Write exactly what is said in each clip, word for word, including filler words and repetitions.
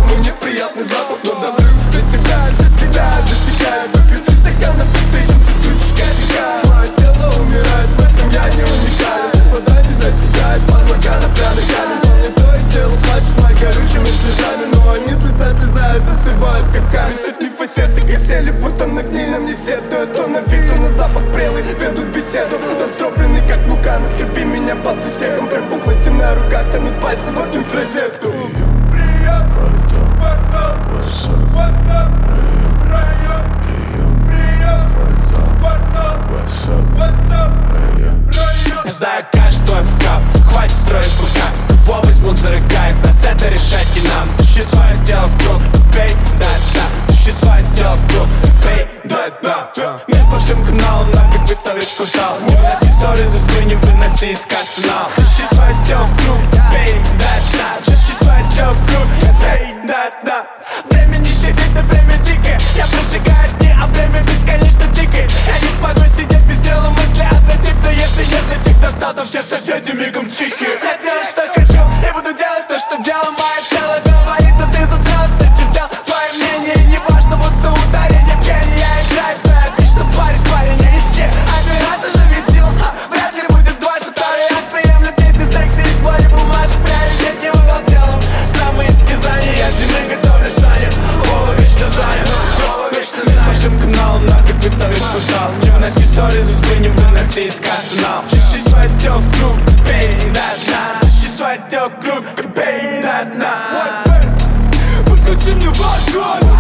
знакомый неприятный запах. Но давлю за тебя, за себя, засекаю. Выпью три стакана быстрее, чем ты скрутишь косяка. Мое тело умирает, в этом я не уникален. Вода не затекает, под моргана пряный камень. Но не то и дело, плачут мои горючими слезами. Но они с лица слезают, застывают как камень. Сотни фасеты кисели, будто на гнильном не сетуют. То на вид, то на запах прелый, ведут беседу. Раздробленный как мука, наскрепи меня по сусекам. Припухла стена, рука тянут пальцы, воткнуть розетку. Прием, квартал, what's up, район, прием, прием, квартал, what's up, район. Знаю каждый твой вкап, хватит строить быка. Его возьмут за рога, из нас это решать не нам. Ищи свое дело в круг, пей, да-да. Ищи свое дело в круг, пей, да-да. Мир по всем каналам, нафиг быть на весь квартал. Не выноси ссоры за сбры, не выноси из арсенал. Ищи свое дело в круг, пей, да-да. Ищи свое дело в круг, пей, да-да. Время не щадит, но время дикое. Я прожигаю дни, а время бесконечно тикает. Я не смогу сидеть без дела, мысли однотипны. Если нет на тик, то стал, то все соседи мигом тихие. Я делаю, что хочу, и буду делать то, что делал. Мое тело говорит, но ты задралась, ты чертел. Твое мнение не важно, будто ударение пьяни. Я играю, знаю, отлично парень, парень, я не все. Один раз уже висел, вряд ли будет дважды. Второй акт, приемлю песни, секси из боли бумажек. Приоритет не вывел телом, самые истязания. Я зимой готовлю сани, Вова вечно занят, Вова вечно занят. По всем каналам, нафиг быть на весь квартал. Не выноси ссоры за сбры, не выноси из арсенал. Ищи свое дело в круг, пей, да-да. Ищи свое дело в круг, пей, да-да. Подключи мне в огонь,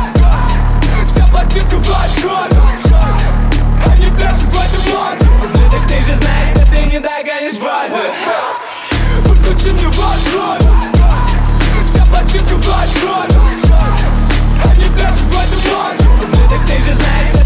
вся пластинка в отход. Они пляшут в этом море. Ну так ты же знаешь, что ты не догонишь воду. Подключи мне в огонь, вся пластинка в отход. Они пляшут в этом море. Ну так ты же знаешь,